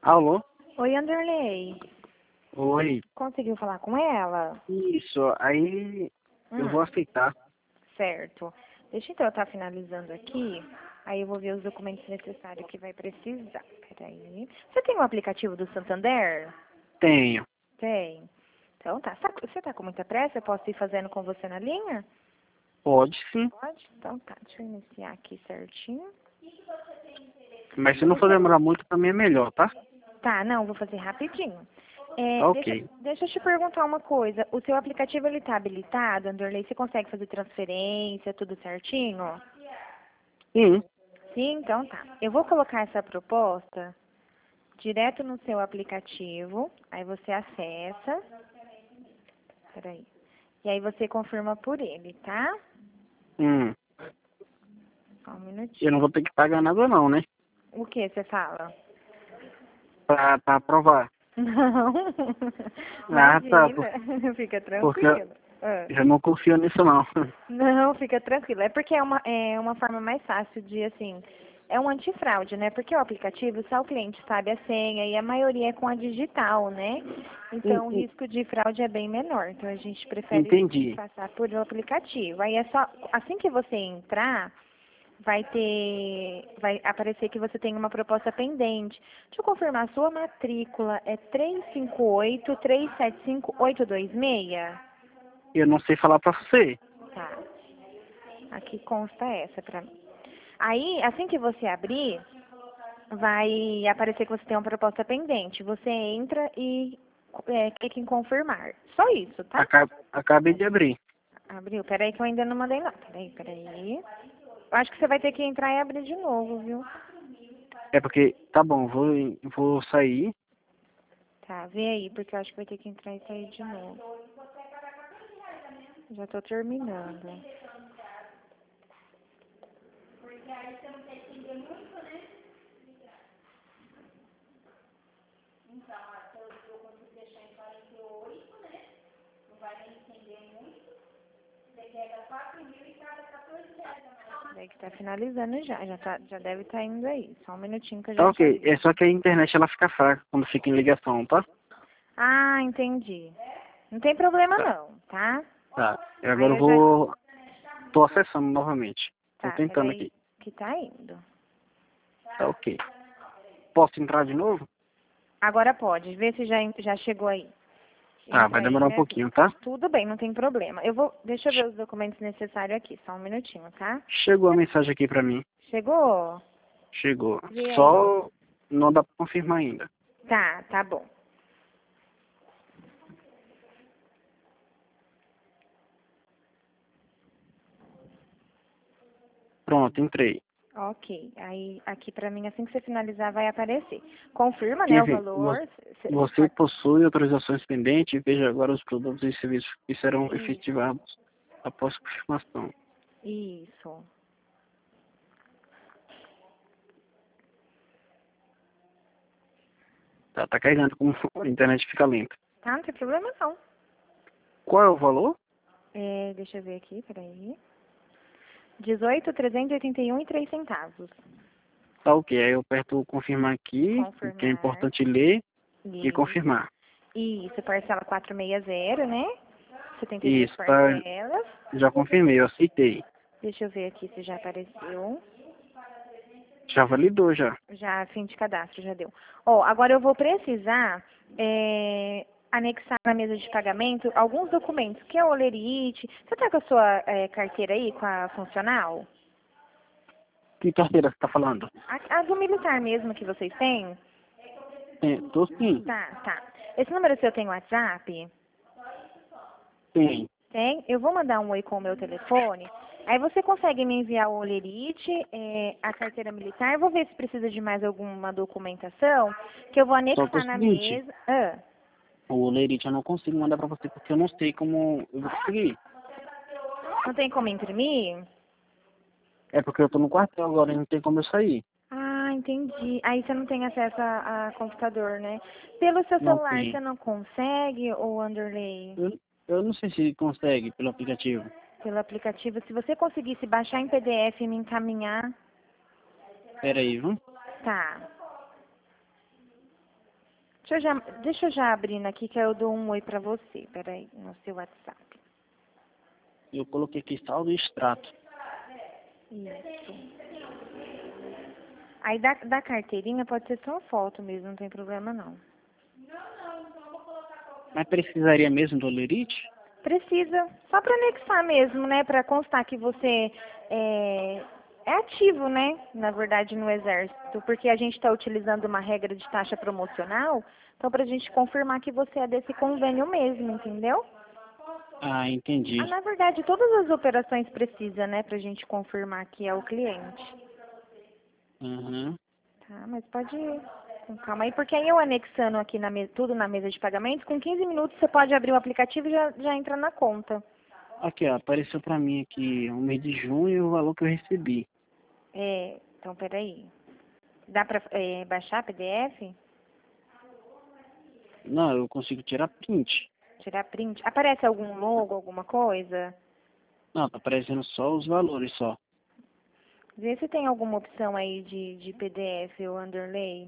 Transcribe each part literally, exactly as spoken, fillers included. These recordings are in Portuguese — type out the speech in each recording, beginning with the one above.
Alô? Oi, Anderley. Oi. Conseguiu falar com ela? Isso, aí eu Hum, vou aceitar. certo. Deixa então eu estar finalizando aqui. Aí eu vou ver os documentos necessários que vai precisar. Peraí. Você tem o aplicativo do Santander? Tenho. Tem. Então tá. Tá- Você tá com muita pressa? Eu posso ir fazendo com você na linha? Pode sim, Pode? Então tá. Deixa eu iniciar aqui certinho. mas se não for demorar muito, pra mim é melhor, tá? Tá, não, vou fazer rapidinho. É, Tá deixa, ok. deixa eu te perguntar uma coisa. O seu aplicativo, ele tá habilitado, Anderley? Você consegue fazer transferência, tudo certinho? Sim. Sim, então tá. Eu vou colocar essa proposta direto no seu aplicativo. Aí você acessa. Peraí. E aí você confirma por ele, tá? Hum. Só um Eu não minutinho. vou ter que pagar nada não, né? O que você fala? Pra, pra aprovar. Não. Ah, tá. por- Imagina. Fica Porque tranquilo. Ah. eu não confio nisso não. Não, fica tranquilo. É porque é uma, é uma forma mais fácil de, assim, é um antifraude, né? Porque o aplicativo, só o cliente sabe a senha e a maioria é com a digital, né? En- Então, o en- risco de fraude é bem menor. Então, a gente prefere Entendi. passar por o aplicativo. Aí é só, assim que você entrar, vai ter, vai aparecer que você tem uma proposta pendente. Deixa eu confirmar, a sua matrícula é três cinco oito, três sete cinco, oito dois seis? Eu não sei falar pra você. Tá. Aqui consta essa pra mim. Aí, assim que você abrir, vai aparecer que você tem uma proposta pendente. Você entra e é, clica em confirmar. Só isso, tá? Aca- Acabei de abrir. Abriu. Peraí que eu ainda não mandei não. Peraí, peraí. Eu acho que você vai ter que entrar e abrir de novo, viu? É porque, tá bom, vou, vou sair. Tá, vê aí, porque eu acho que vai ter que entrar e sair de novo. Já tô terminando. Daí que tá finalizando já. Já, tá, já deve estar indo aí. Só um minutinho que eu Tá já te ok. aviso. É só que a internet ela fica fraca quando fica em ligação, tá? Ah, entendi. Não tem problema Tá. não, tá? Tá. E agora Aí eu eu já. vou. Tô acessando novamente. Tô Tá, tentando peraí. aqui. Que tá indo. Tá ok. Posso entrar de novo? Agora pode. Vê se já, en- já chegou aí. Tá, vai Entra aí, demorar um minha pouquinho, filha. tá? Tudo bem, não tem problema. Eu vou. Deixa eu ver os documentos necessários aqui. Só um minutinho, tá? Chegou a mensagem aqui pra mim. Chegou? Chegou. Vê aí. Só não dá pra confirmar ainda. Tá, tá bom. Pronto, entrei. Ok. Aí aqui pra mim, assim que você finalizar, vai aparecer. Confirma, né, Quem o vê? Vo- valor. Você Você pode. possui autorizações pendentes. Veja agora os produtos e serviços que serão Isso. efetivados após confirmação. Isso. Tá, tá carregando como a internet fica lenta. Tá, não tem problema não. Qual é o valor? É, deixa eu ver aqui, peraí. dezoito, trezentos e oitenta e um e três centavos. Tá ok. Aí eu aperto o confirmar aqui, que é Confirmar. importante ler e Isso. confirmar. Isso, parcela quatrocentos e sessenta, né? setenta e duas Isso, tá, parcelas. já confirmei, eu aceitei. Deixa eu ver aqui se já apareceu. Já validou já. Já, fim de cadastro, já deu. Ó, agora eu vou precisar é, anexar na mesa de pagamento alguns documentos, que é o olerite. Você tá com a sua é, carteira aí, com a funcional? Que carteira você tá falando? A, a do militar mesmo que vocês têm? Tem, tô sim. Tá, tá. Esse número seu tem WhatsApp? Tem. Tem. Eu vou mandar um oi com o meu telefone. Aí você consegue me enviar o olerite, é, a carteira militar. Eu vou ver se precisa de mais alguma documentação, que eu vou Só que é o anexar na seguinte, mesa. Ah, o Lerite eu não consigo mandar pra você porque eu não sei como eu vou conseguir. não tem como imprimir? É porque eu tô no quartel agora e não tem como eu sair. Ah, entendi. Aí você não tem acesso a, a computador, né? Pelo seu Não celular você tem. não consegue, ou Underlay? Eu, eu não sei se consegue pelo aplicativo. Pelo aplicativo, se você conseguisse baixar em P D F e me encaminhar, Pera aí, viu? tá. Deixa eu já, deixa eu já abrindo aqui que eu dou um oi pra você. Peraí, no seu WhatsApp. Eu coloquei aqui saldo e extrato. Isso. Aí da, da carteirinha pode ser só foto mesmo, não tem problema não. Mas precisaria mesmo do olerite? Precisa, só para anexar mesmo, né? Para constar que você é, é ativo, né? Na verdade, no Exército. Porque a gente está utilizando uma regra de taxa promocional, então para a gente confirmar que você é desse convênio mesmo, entendeu? Ah, entendi. Ah, na verdade, todas as operações precisam, né? Para a gente confirmar que é o cliente. Uhum. Tá, mas pode ir. Com calma aí, porque aí eu anexando aqui na mesa, tudo na mesa de pagamentos, com quinze minutos você pode abrir o aplicativo e já, já entra na conta. Aqui, ó, apareceu pra mim aqui o mês de junho e o valor que eu recebi. É, então peraí. Dá pra é, baixar P D F? Não, eu consigo tirar print. Tirar print? Aparece algum logo, alguma coisa? Não, tá aparecendo só os valores só. Vê se tem alguma opção aí de, de P D F ou underlay.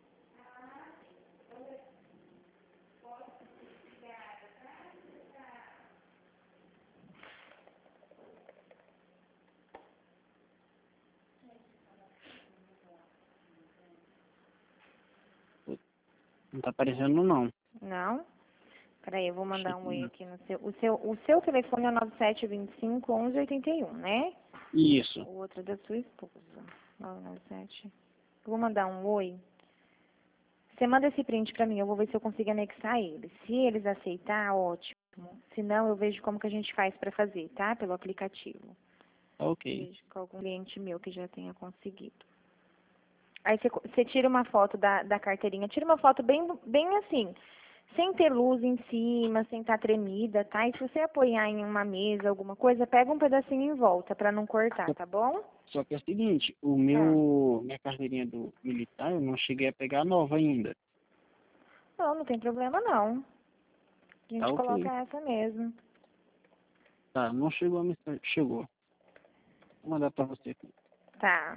Não tá aparecendo não. Não? Peraí, eu vou mandar um oi Chega- aqui no seu. O seu, o seu telefone é nove sete dois cinco, onze oitenta e um, né? Isso. O outro é da sua esposa. nove nove sete. Eu vou mandar um oi. Você manda esse print pra mim, eu vou ver se eu consigo anexar eles. Se eles aceitar, ótimo. Se não, eu vejo como que a gente faz pra fazer, tá? Pelo aplicativo. Tá ok. Vejo com algum cliente meu que já tenha conseguido. Aí você, você tira uma foto da, da carteirinha. Tira uma foto bem, bem assim, sem ter luz em cima, sem estar tremida, tá? E se você apoiar em uma mesa, alguma coisa, pega um pedacinho em volta pra não cortar, tá bom? Só que é o seguinte, o Ah. meu, minha carteirinha do militar, eu não cheguei a pegar nova ainda. Não, não tem problema não. A Tá gente coloca ok. essa mesmo. Tá, não chegou a mensagem. Chegou. Vou mandar pra você aqui. Tá.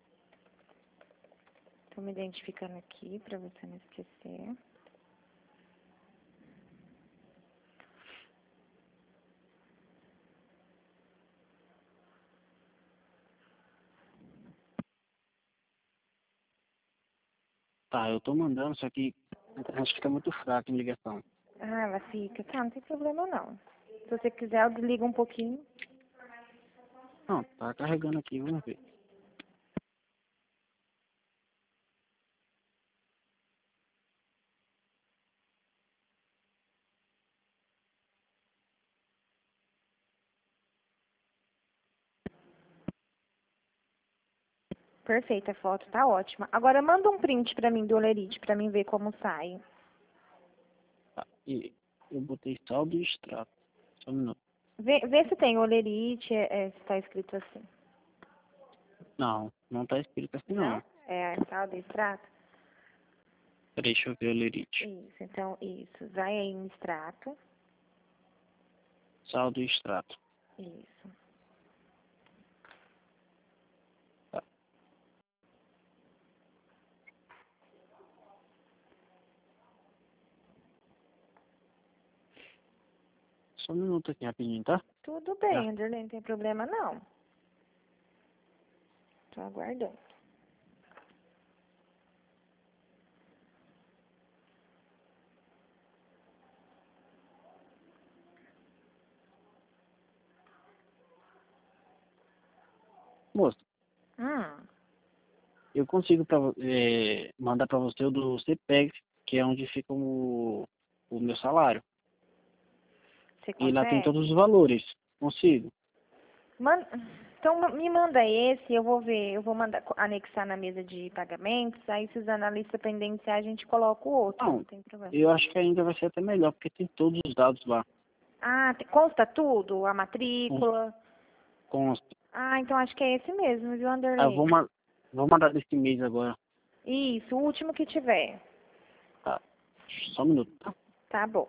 Tô me identificando aqui pra você não esquecer. Tá, eu tô mandando, só que a internet fica muito fraca em ligação. Ah, ela fica. Tá, não tem problema não. Se você quiser, eu desligo um pouquinho. Não, tá carregando aqui, vamos ver. Perfeita, a foto tá ótima. Agora manda um print pra mim do Olerite, pra mim ver como sai. Tá, e eu botei saldo e extrato. Só um minuto. Vê, vê se tem Olerite, é, é, se tá escrito assim. Não, não tá escrito assim não. Não? É saldo e extrato? Peraí, deixa eu ver o lerite. Isso, então, isso. Vai aí em extrato. Saldo e extrato. Isso. Tá. Só um minuto aqui rapidinho, tá? Tudo Já. bem, Anderley, não tem problema não. Tô aguardando. Moço, Hum, eu consigo pra, vo- é, mandar pra você o do C P E G, que é onde fica o, o meu salário. você E lá tem todos consegue? os valores. Consigo. Man... Então me manda esse, eu vou ver, eu vou mandar anexar na mesa de pagamentos, aí se os analistas pendenciar, a gente coloca o outro, não Não, tem problema. eu acho que ainda vai ser até melhor, porque tem todos os dados lá. Ah, te- consta tudo? A Cons- matrícula? Consta. Ah, então acho que é esse mesmo, viu, Ah, eu Anderley? vou, ma- vou mandar desse mês agora. Isso, o último que tiver. Tá. Só um minuto, tá? Tá bom.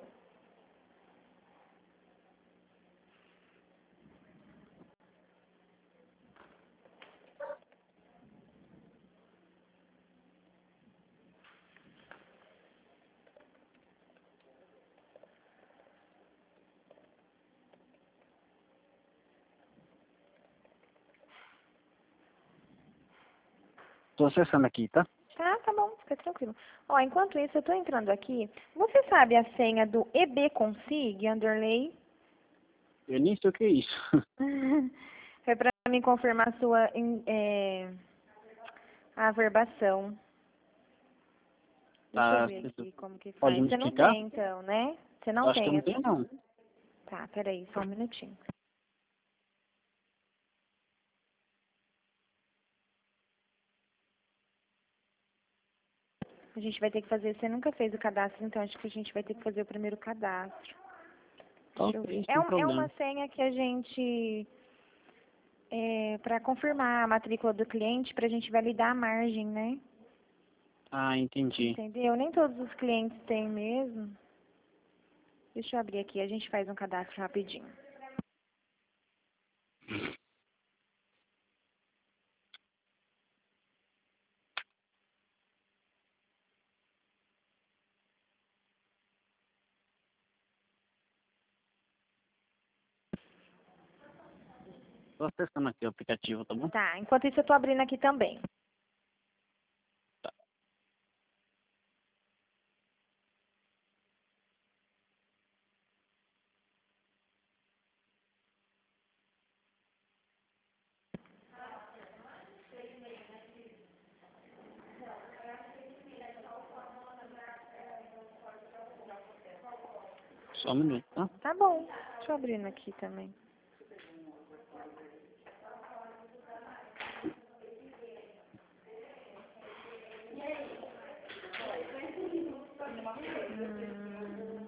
Tô acessando aqui, tá? Tá, tá bom, fica tranquilo. Ó, enquanto isso, eu tô entrando aqui. Você sabe a senha do E B Consig, underlay? Eu nem sei o que é isso. É pra me confirmar a sua em- é, averbação. Deixa eu Tá, ver aqui como que pode faz. me Você não explicar? tem, então, né? Você Eu não acho que eu tem não essa. tenho, não. Tá, peraí, só um minutinho. A gente vai ter que fazer. Você nunca fez o cadastro, então acho que a gente vai ter que fazer o primeiro cadastro. Tá Deixa eu ver. ok, É, sem um- é uma problema. senha que a gente. É, para confirmar a matrícula do cliente, para a gente validar a margem, né? Ah, entendi. Entendeu? Nem todos os clientes têm mesmo. Deixa eu abrir aqui, a gente faz um cadastro rapidinho. Tô acessando aqui o aplicativo, tá bom? Tá, enquanto isso eu tô abrindo aqui também. Só um minuto, tá? Tá bom, deixa eu abrindo aqui também. Hum,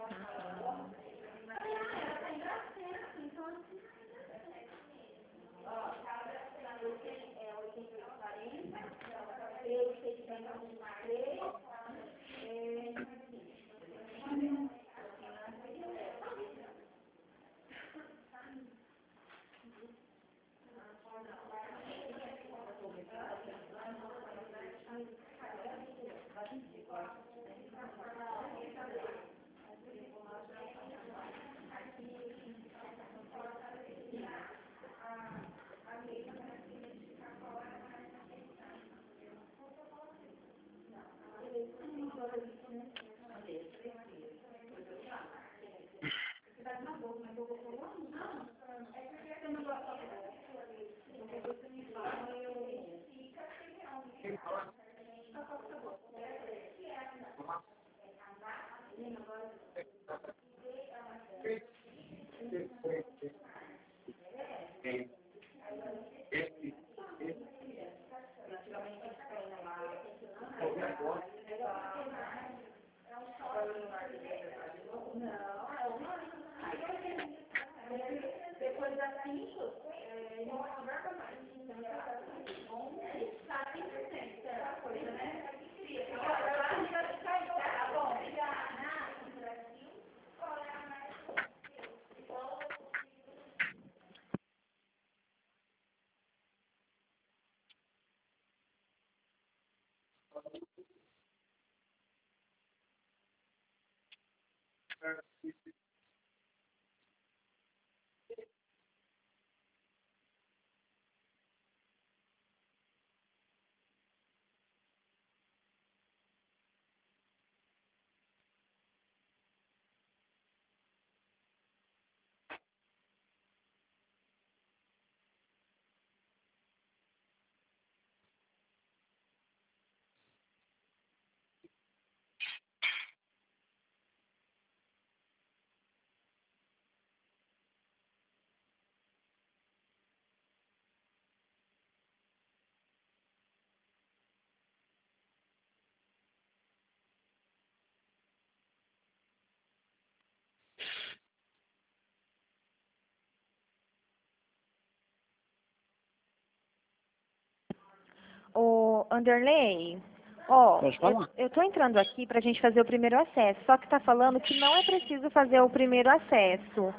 O Underlay, ó, Pode eu, falar. eu tô entrando aqui pra gente fazer o primeiro acesso, só que tá falando que não é preciso fazer o primeiro acesso.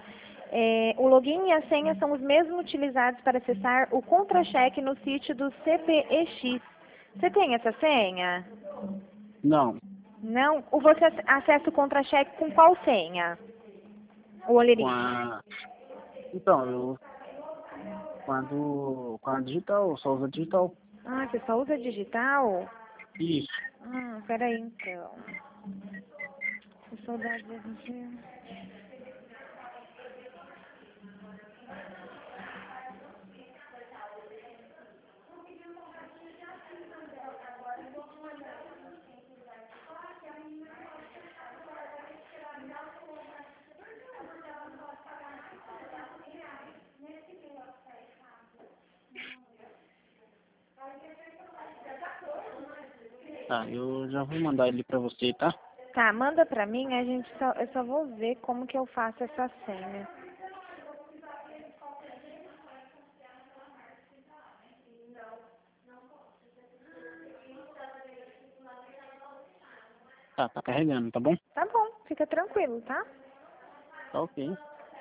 É, o login e a senha são os mesmos utilizados para acessar o contra-cheque no sítio do C P E X. Você tem essa senha? Não. Não? Ou você ac- acessa o contra-cheque com qual senha? O Com Olerite? a... Então, eu... Quando... Com a digital, eu só uso a digital. Ah, você só usa digital? Isso. Ah, peraí então. Que saudade de você. Tá, eu já vou mandar ele pra você, tá? Tá, manda pra mim, a gente só, eu só vou ver como que eu faço essa senha. Tá, tá carregando, tá bom? Tá bom, fica tranquilo, tá? Tá ok.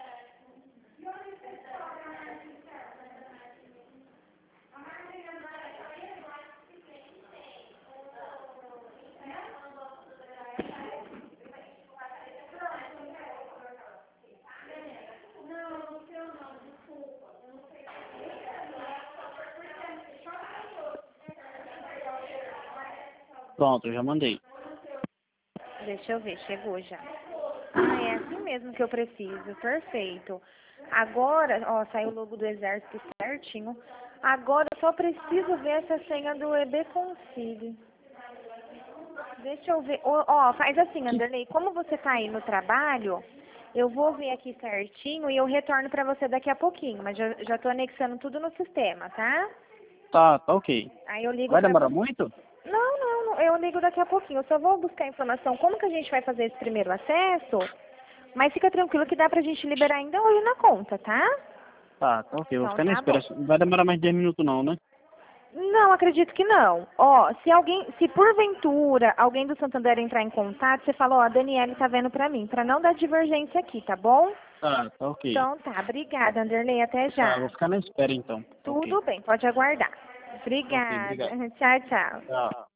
Pronto, eu já mandei. Deixa eu ver, chegou já. Ah, é assim mesmo que eu preciso, perfeito. Agora, ó, saiu o logo do exército certinho. Agora eu só preciso ver essa senha do E B Concile. Deixa eu ver. Ó, ó, faz assim, Anderley, como você tá aí no trabalho, eu vou ver aqui certinho e eu retorno pra você daqui a pouquinho, mas já, já tô anexando tudo no sistema, tá? Tá, tá ok. Aí eu ligo Vai pra demorar você. muito? Não, não, não, eu ligo daqui a pouquinho. Eu só vou buscar informação como que a gente vai fazer esse primeiro acesso, mas fica tranquilo que dá pra gente liberar ainda hoje na conta, tá? Tá, tá ok. Eu vou Então ficar na tá espera. bom. Não vai demorar mais dez minutos não, né? Não, acredito que não. Ó, se alguém, se porventura alguém do Santander entrar em contato, você fala, ó, a Daniele tá vendo pra mim, pra não dar divergência aqui, tá bom? Tá, tá ok. Então tá, obrigada, Anderley, até Tá, já. vou ficar na espera então. Tá ok. Tudo bem, pode aguardar. Tá ok, Obrigada. obrigado. Tchau, tchau. Tchau.